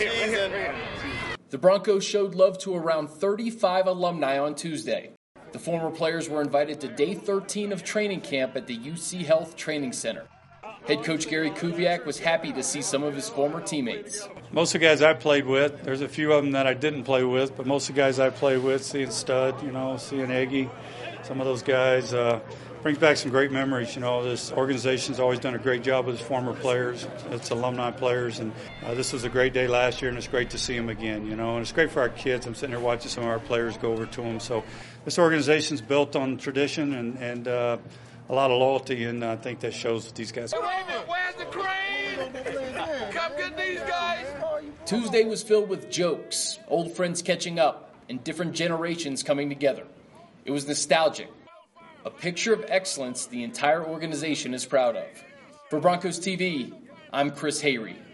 season. The Broncos showed love to around 35 alumni on Tuesday. The former players were invited to Day 13 of training camp at the UC Health Training Center. Head coach Gary Kubiak was happy to see some of his former teammates. Most of the guys I played with, there's a few of them that I didn't play with, but most of the guys I played with, seeing Stud, seeing Eggy, some of those guys, brings back some great memories. This organization's always done a great job with its former players, its alumni players, and this was a great day last year, and it's great to see them again, and it's great for our kids. I'm sitting here watching some of our players go over to them. So this organization's built on tradition and a lot of loyalty, and I think that shows with these guys. Where's the crane? Come get these guys. Tuesday was filled with jokes, old friends catching up, and different generations coming together. It was nostalgic. A picture of excellence the entire organization is proud of. For Broncos TV, I'm Chris Hayrie.